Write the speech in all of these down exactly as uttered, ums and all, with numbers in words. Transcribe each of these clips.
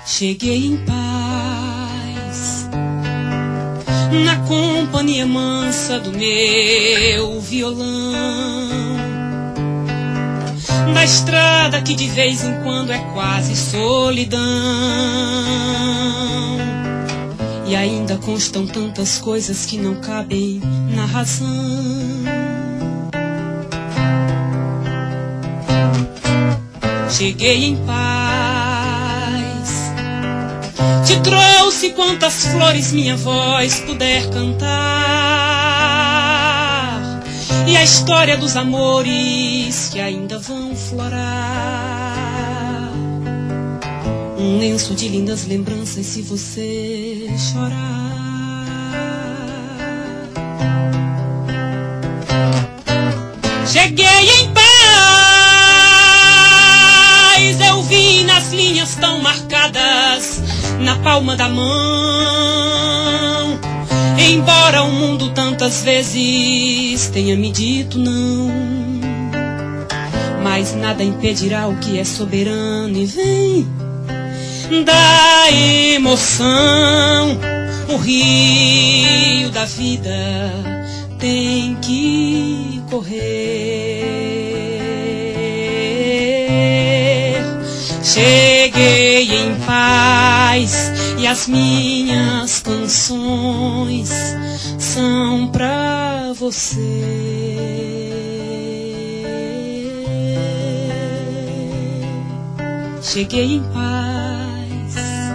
Cheguei em paz, na companhia mansa do meu violão, da estrada que de vez em quando é quase solidão. E ainda constam tantas coisas que não cabem na razão. Cheguei em paz, te trouxe quantas flores minha voz puder cantar, e a história dos amores que ainda vão florar. Um lenço de lindas lembranças se você chorar. Cheguei em paz, eu vi nas linhas tão marcadas na palma da mão. Embora o mundo tantas vezes tenha me dito não, mas nada impedirá o que é soberano e vem da emoção. O rio da vida tem que correr. Cheguei em paz e as minhas canções são pra você. Cheguei em paz,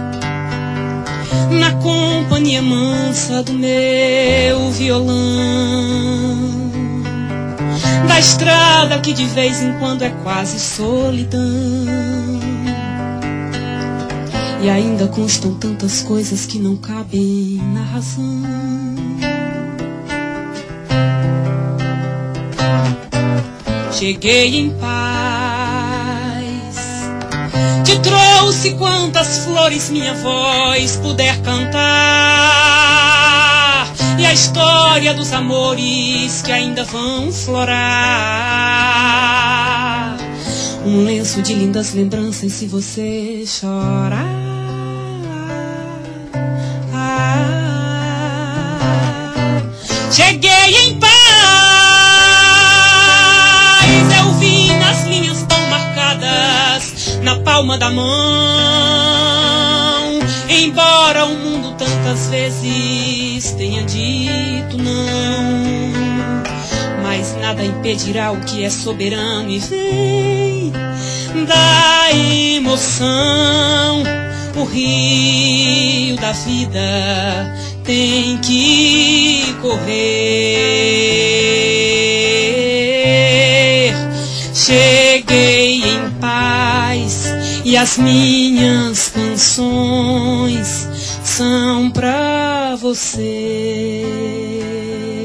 na companhia mansa do meu violão, da estrada que de vez em quando é quase solidão. E ainda constam tantas coisas que não cabem na razão. Cheguei em paz, te trouxe quantas flores minha voz puder cantar, e a história dos amores que ainda vão florar. Um lenço de lindas lembranças se você chorar. Cheguei em paz, eu vi nas linhas tão marcadas na palma da mão. Embora o mundo tantas vezes tenha dito não, mas nada impedirá o que é soberano e vem da emoção. O rio da vida tem que correr. Cheguei em paz e as minhas canções são pra você.